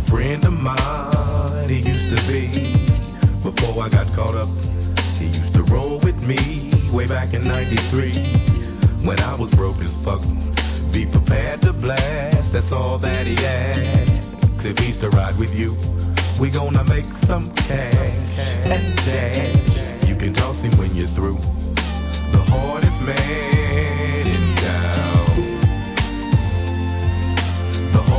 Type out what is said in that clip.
friend of mine, he used to be. Before I got caught up, he used to roll with me way back in 93. When I was broke as fuck, be prepared to blast, that's all that he asked. If he's to ride with you, we gonna make some cash and dash. You can toss him when you're through. The hardest man